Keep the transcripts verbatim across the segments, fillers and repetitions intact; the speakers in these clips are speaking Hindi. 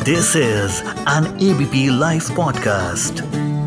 This is an A B P Life podcast.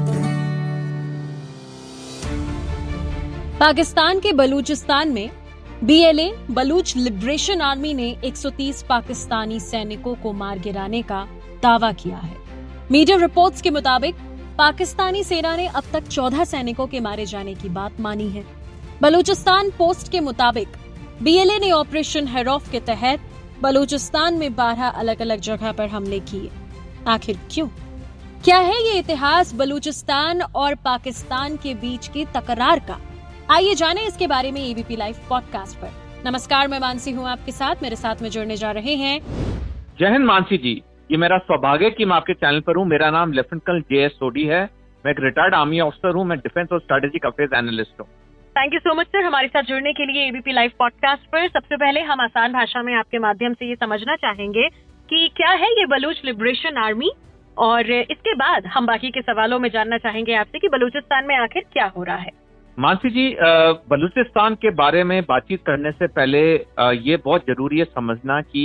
Pakistan के बलूचिस्तान में B L A Baloch liberation army ने एक सौ तीस पाकिस्तानी सैनिकों को मार गिराने का दावा किया है। मीडिया रिपोर्ट्स के मुताबिक पाकिस्तानी सेना ने अब तक चौदह सैनिकों के मारे जाने की बात मानी है। बलूचिस्तान पोस्ट के मुताबिक बी एल ए ने ऑपरेशन हेरौफ के तहत बलूचिस्तान में बारह अलग अलग जगह पर हमले किए। आखिर क्यों? क्या है ये इतिहास बलूचिस्तान और पाकिस्तान के बीच की तकरार का? आइए जानें इसके बारे में A B P live podcast पर। नमस्कार, मैं मानसी हूँ आपके साथ। मेरे साथ में जुड़ने जा रहे हैं। जय हिंद मानसी जी, ये मेरा सौभाग्य कि मैं आपके चैनल पर हूँ। मेरा नाम lieutenant colonel J S Sodhi है। मैं एक रिटायर्ड आर्मी ऑफिसर हूँ। मैं डिफेंस और स्ट्रेटेजिक अफेयर्स एनालिस्ट हूँ। Thank you so much sir, हमारे साथ जुड़ने के लिए A B P live podcast पर। सबसे पहले हम आसान भाषा में आपके माध्यम से ये समझना चाहेंगे कि क्या है ये बलूच लिबरेशन आर्मी, और इसके बाद हम बाकी के सवालों में जानना चाहेंगे आपसे कि बलूचिस्तान में आखिर क्या हो रहा है। मानसी जी, बलूचिस्तान के बारे में बातचीत करने से पहले ये बहुत जरूरी है समझना कि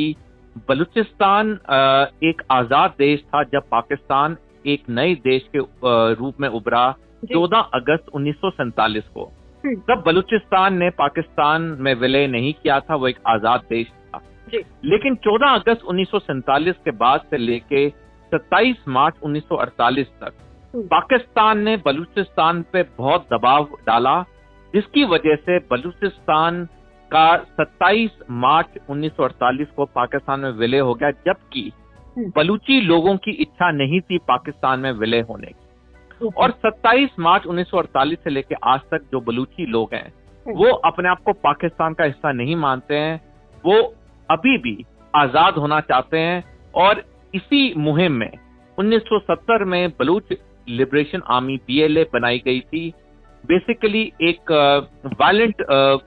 बलूचिस्तान एक आजाद देश था जब पाकिस्तान एक नए देश के रूप में उभरा चौदह अगस्त उन्नीस सौ सैंतालीस को। तब बलूचिस्तान ने पाकिस्तान में विलय नहीं किया था, वो एक आजाद देश था। लेकिन चौदह अगस्त उन्नीस सौ सैंतालीस के बाद से लेके सत्ताईस मार्च उन्नीस सौ अड़तालीस तक पाकिस्तान ने बलूचिस्तान पे बहुत दबाव डाला, जिसकी वजह से बलूचिस्तान का सत्ताईस मार्च उन्नीस सौ अड़तालीस को पाकिस्तान में विलय हो गया, जबकि बलूची लोगों की इच्छा नहीं थी पाकिस्तान में विलय होने की। और सत्ताईस मार्च उन्नीस सौ अड़तालीस से लेकर आज तक जो बलूची लोग हैं वो अपने आप को पाकिस्तान का हिस्सा नहीं मानते हैं। वो अभी भी आजाद होना चाहते हैं। और इसी मुहिम में उन्नीस सौ सत्तर में Baloch liberation army B L A बनाई गई थी। बेसिकली एक वायलेंट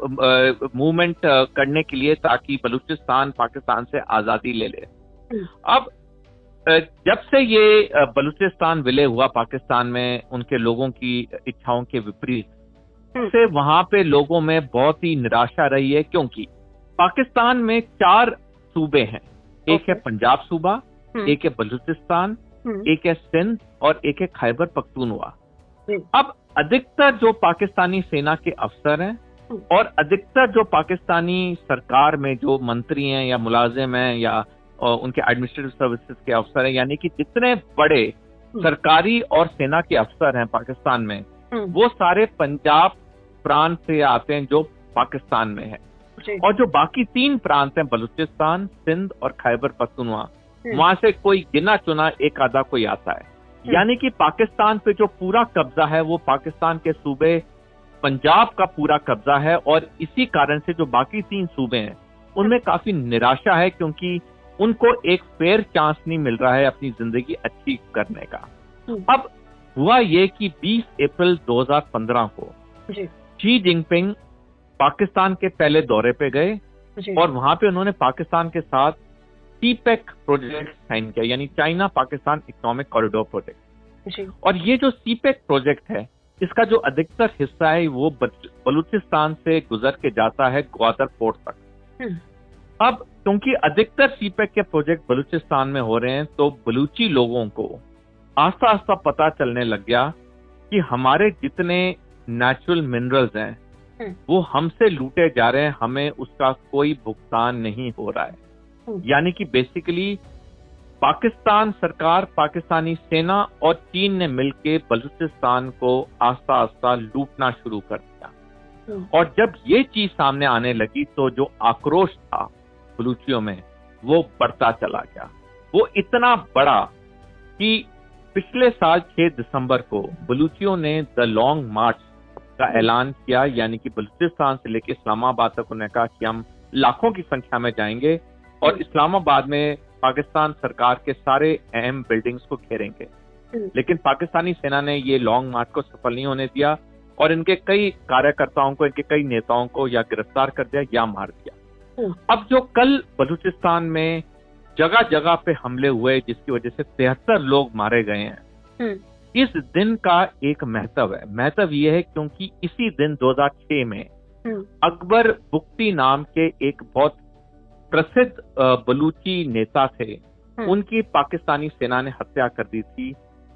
मूवमेंट करने के लिए, ताकि बलूचिस्तान पाकिस्तान से आजादी ले ले। अब जब से ये बलूचिस्तान विलय हुआ पाकिस्तान में उनके लोगों की इच्छाओं के विपरीत, से वहां पे लोगों में बहुत ही निराशा रही है, क्योंकि पाकिस्तान में चार सूबे हैं। एक है पंजाब सूबा, एक है बलूचिस्तान, एक है सिंध और एक है खैबर पख्तूनख्वा। अब अधिकतर जो पाकिस्तानी सेना के अफसर हैं और अधिकतर जो पाकिस्तानी सरकार में जो मंत्री हैं या मुलाजिम हैं या और उनके एडमिनिस्ट्रेटिव सर्विसेज के अफसर हैं, यानी कि जितने बड़े सरकारी और सेना के अफसर हैं पाकिस्तान में, वो सारे पंजाब प्रांत से आते हैं जो पाकिस्तान में है। और जो बाकी तीन प्रांत हैं, बलूचिस्तान, सिंध और खैबर पख्तूनख्वा, वहां से कोई गिना चुना एक आधा कोई आता है। यानी कि पाकिस्तान पे जो पूरा कब्जा है वो पाकिस्तान के सूबे पंजाब का पूरा कब्जा है। और इसी कारण से जो बाकी तीन सूबे हैं उनमें काफी निराशा है, क्योंकि उनको एक फेयर चांस नहीं मिल रहा है अपनी जिंदगी अच्छी करने का। अब हुआ ये कि बीस अप्रैल दो हज़ार पंद्रह को शी जिनपिंग पाकिस्तान के पहले दौरे पे गए और वहां पे उन्होंने पाकिस्तान के साथ सी पैक प्रोजेक्ट साइन किया, यानी China Pakistan economic corridor project. और ये जो सी पैक प्रोजेक्ट है, इसका जो अधिकतर हिस्सा है वो बलूचिस्तान से गुजर के जाता है ग्वादर पोर्ट तक। अब क्योंकि अधिकतर सी पैक के प्रोजेक्ट बलूचिस्तान में हो रहे हैं, तो बलूची लोगों को आस्ता आस्ता पता चलने लग गया कि हमारे जितने नेचुरल मिनरल्स हैं वो हमसे लूटे जा रहे हैं, हमें उसका कोई भुगतान नहीं हो रहा है। यानी कि बेसिकली पाकिस्तान सरकार, पाकिस्तानी सेना और चीन ने मिलकर बलूचिस्तान को आस्ता आस्ता लूटना शुरू कर दिया। और जब ये चीज सामने आने लगी तो जो आक्रोश था बलूचियों में वो बढ़ता चला गया। वो इतना बड़ा कि पिछले साल छह दिसंबर को बलूचियों ने द लॉन्ग मार्च का ऐलान किया, यानी कि बलूचिस्तान से लेकर इस्लामाबाद तक उन्होंने कहा कि हम लाखों की संख्या में जाएंगे और इस्लामाबाद में पाकिस्तान सरकार के सारे अहम बिल्डिंग्स को घेरेंगे। लेकिन पाकिस्तानी सेना ने ये लॉन्ग मार्च को सफल नहीं होने दिया और इनके कई कार्यकर्ताओं को, इनके कई नेताओं को या गिरफ्तार कर दिया या मार दिया। अब जो कल बलूचिस्तान में जगह जगह पे हमले हुए, जिसकी वजह से तिहत्तर लोग मारे गए हैं, इस दिन का एक महत्व है। महत्व ये है क्योंकि इसी दिन दो हज़ार छह में अकबर बुख्ती नाम के एक बहुत प्रसिद्ध बलूची नेता थे उनकी पाकिस्तानी सेना ने हत्या कर दी थी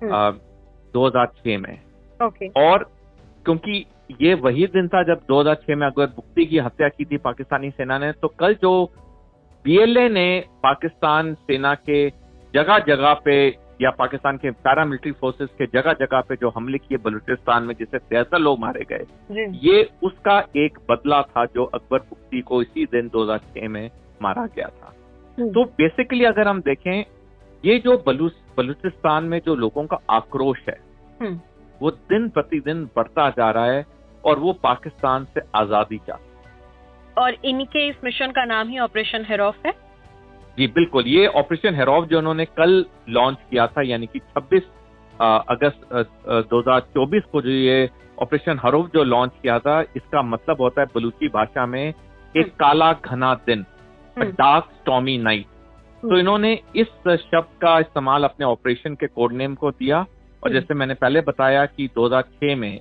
दो हज़ार छह में। ओके। और क्योंकि ये वही दिन था जब दो हज़ार छह में अकबर बुख्ती की हत्या की थी पाकिस्तानी सेना ने, तो कल जो बीएलए ने पाकिस्तान सेना के जगह जगह पे या पाकिस्तान के पैरामिलिट्री फोर्सेस के जगह जगह पे जो हमले किए बलूचिस्तान में, जिससे तिहत्तर लोग मारे गए, ये उसका एक बदला था जो अकबर बुख्ती को इसी दिन दो हज़ार छह में मारा गया था। तो बेसिकली अगर हम देखें, ये जो बलूच बलूचिस्तान में जो लोगों का आक्रोश है वो दिन प्रतिदिन बढ़ता जा रहा है और वो पाकिस्तान से आजादी चाहते हैं। और इनके इस मिशन का नाम ही ऑपरेशन हेरौफ है। जी बिल्कुल, ये ऑपरेशन हेरौफ जो उन्होंने कल लॉन्च किया था, यानी कि छब्बीस अगस्त दो हज़ार चौबीस को जो ये ऑपरेशन हेरौफ जो लॉन्च किया था, इसका मतलब होता है बलूची भाषा में एक काला घना दिन, डार्क स्टॉर्मी नाइट। तो इन्होंने इस शब्द का इस्तेमाल अपने ऑपरेशन के कोड नेम को दिया। और जैसे मैंने पहले बताया कि दो हज़ार छह में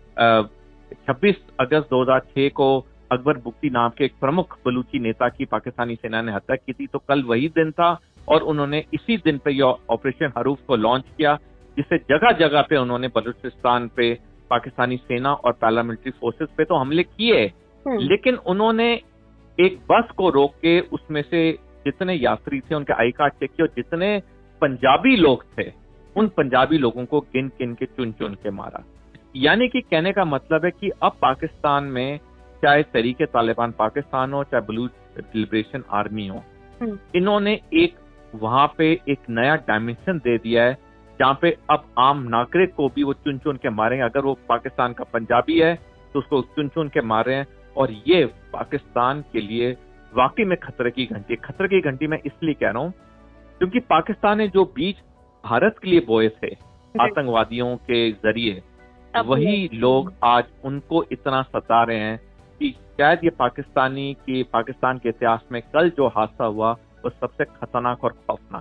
छब्बीस अगस्त दो हज़ार छह को अकबर बुख्ती नाम के एक प्रमुख बलूची नेता की पाकिस्तानी सेना ने हत्या की थी। तो कल वही दिन था और उन्होंने इसी दिन पे यह ऑपरेशन हेरौफ को लॉन्च किया, जिससे जगह जगह पे उन्होंने बलूचिस्तान पे पाकिस्तानी सेना और पैरामिलिट्री फोर्सेस पे तो हमले किए, लेकिन उन्होंने एक बस को रोक के उसमें से जितने यात्री थे उनके आई कार्ड चेक किए और जितने पंजाबी लोग थे उन पंजाबी लोगों को गिन गिन के चुन चुन के मारा। यानी कि कहने का मतलब है कि अब पाकिस्तान में चाहे तहरीके तालिबान पाकिस्तान हो, चाहे बलूच लिबरेशन आर्मी हो, इन्होंने एक वहां पे एक नया डायमेंशन दे दिया है जहाँ पे अब आम नागरिक को भी वो चुन चुन के मारेंगे। अगर वो पाकिस्तान का पंजाबी है तो उसको चुन चुन के मार रहे हैं। और ये पाकिस्तान के लिए वाकई में खतरे की घंटी। खतरे की घंटी मैं इसलिए कह रहा हूँ क्योंकि पाकिस्तान ने जो बीज भारत के लिए बोए थे आतंकवादियों के जरिए, वही लोग आज उनको इतना सता रहे हैं कि शायद ये पाकिस्तानी की पाकिस्तान के इतिहास में कल जो हादसा हुआ वो सबसे खतरनाक और खौफनाक।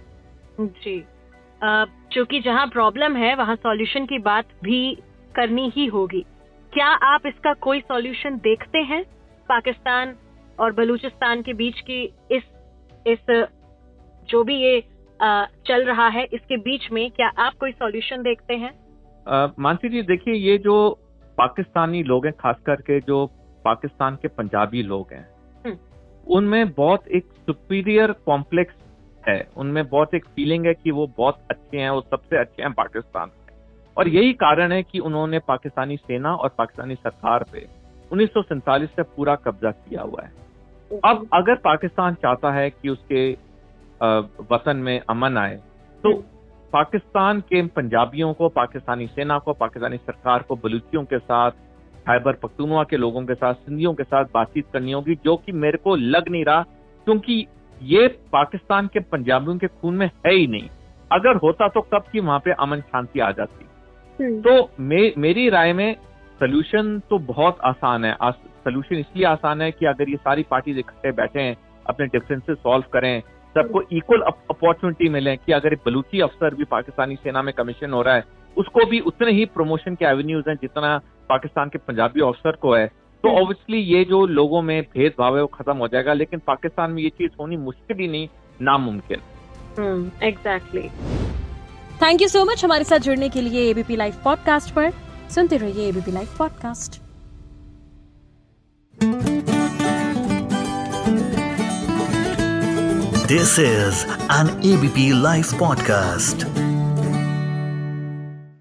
जी, क्योंकि जहाँ प्रॉब्लम है वहाँ सॉल्यूशन की बात भी करनी ही होगी। क्या आप इसका कोई सॉल्यूशन देखते हैं पाकिस्तान और बलूचिस्तान के बीच की इस इस जो भी ये आ, चल रहा है इसके बीच में, क्या आप कोई सॉल्यूशन देखते हैं? मानसी जी देखिए, ये जो पाकिस्तानी लोग हैं, खास करके जो पाकिस्तान के पंजाबी लोग हैं, उनमें बहुत एक सुपीरियर कॉम्प्लेक्स है, उनमें बहुत एक फीलिंग है कि वो बहुत अच्छे हैं, वो सबसे अच्छे हैं पाकिस्तान में। और यही कारण है कि उन्होंने पाकिस्तानी सेना और पाकिस्तानी सरकार पे उन्नीस सौ सैंतालीस से पूरा कब्जा किया हुआ है। अब अगर पाकिस्तान चाहता है कि उसके वतन में अमन आए तो पाकिस्तान के पंजाबियों को, पाकिस्तानी सेना को, पाकिस्तानी सरकार को बलूचियों के साथ, खैबर पख्तूनख्वा के लोगों के साथ, सिंधियों के साथ बातचीत करनी होगी, जो कि मेरे को लग नहीं रहा क्योंकि ये पाकिस्तान के पंजाबियों के खून में है ही नहीं। अगर होता तो कब की वहां पे अमन शांति आ जाती। तो मे, मेरी राय में सोल्यूशन तो बहुत आसान है। सोल्यूशन इसलिए आसान है कि अगर ये सारी पार्टीज इकट्ठे बैठे हैं, अपने डिफरेंसेस सॉल्व करें, सबको इक्वल अपॉर्चुनिटी मिले कि अगर एक बलूची अफसर भी पाकिस्तानी सेना में कमीशन हो रहा है उसको भी उतने ही प्रमोशन के एवेन्यूज हैं जितना पाकिस्तान के पंजाबी अफसर को है, तो ऑब्वियसली ये जो लोगों में भेदभाव है वो खत्म हो जाएगा। लेकिन पाकिस्तान में ये चीज होनी मुश्किल ही नहीं, नामुमकिन। Exactly. Thank you so much हमारे साथ जुड़ने के लिए एबीपी लाइव पॉडकास्ट पर। सुनते रहिए ABP live podcast. This is an A B P Live podcast.